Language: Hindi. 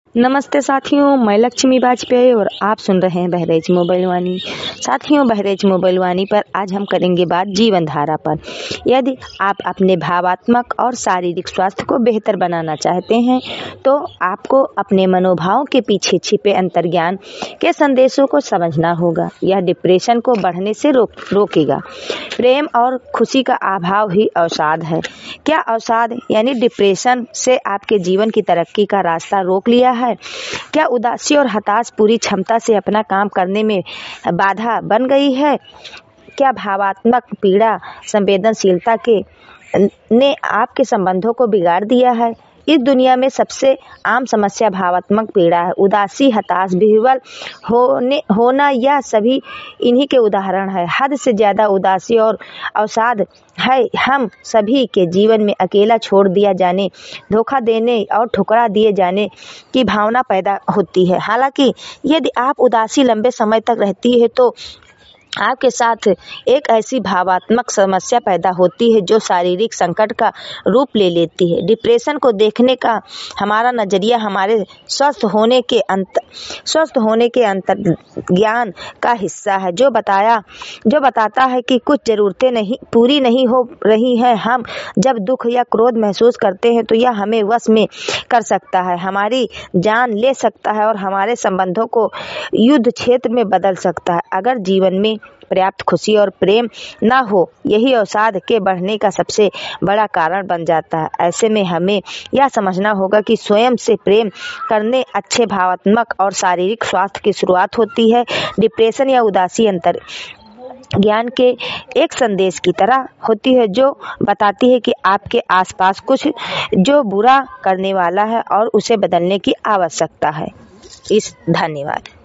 नमस्ते साथियों, मैं लक्ष्मी वाजपेयी और आप सुन रहे हैं बहरेज मोबाइल वाणी। साथियों, बहरेज मोबाइल वाणी पर आज हम करेंगे बात जीवन धारा पर। यदि आप अपने भावात्मक और शारीरिक स्वास्थ्य को बेहतर बनाना चाहते हैं तो आपको अपने मनोभावों के पीछे छिपे अंतर्ज्ञान के संदेशों को समझना होगा। यह डिप्रेशन को बढ़ने से रोकेगा। प्रेम और खुशी का अभाव ही अवसाद है। क्या अवसाद यानी डिप्रेशन से आपके जीवन की तरक्की का रास्ता रोक लिया है? क्या उदासी और हताश पूरी क्षमता से अपना काम करने में बाधा बन गई है? क्या भावात्मक पीड़ा संवेदनशीलता ने आपके संबंधों को बिगाड़ दिया है? इस दुनिया में सबसे आम समस्या भावात्मक पीड़ा है। उदासी, हताश, विह्वल होना यह सभी इन्हीं के उदाहरण है। हद से ज्यादा उदासी और अवसाद है हम सभी के जीवन में अकेला छोड़ दिया जाने, धोखा देने और ठुकरा दिए जाने की भावना पैदा होती है। हालांकि यदि आप उदासी लंबे समय तक रहती है तो आपके साथ एक ऐसी भावात्मक समस्या पैदा होती है जो शारीरिक संकट का रूप ले लेती है। डिप्रेशन को देखने का हमारा नजरिया हमारे स्वस्थ होने के अंतर्ज्ञान का हिस्सा है, जो बताता है कि कुछ जरूरतें पूरी नहीं हो रही हैं। हम जब दुख या क्रोध महसूस करते हैं तो यह हमें वश में कर सकता है, हमारी जान ले सकता है और हमारे संबंधों को युद्ध क्षेत्र में बदल सकता है। अगर जीवन में पर्याप्त खुशी और प्रेम न हो, यही अवसाद के बढ़ने का सबसे बड़ा कारण बन जाता है। ऐसे में हमें यह समझना होगा कि स्वयं से प्रेम करने अच्छे भावात्मक और शारीरिक स्वास्थ्य की शुरुआत होती है। डिप्रेशन या उदासी ज्ञान के एक संदेश की तरह होती है जो बताती है कि आपके आसपास कुछ जो बुरा करने वाला है और उसे बदलने की आवश्यकता है। धन्यवाद।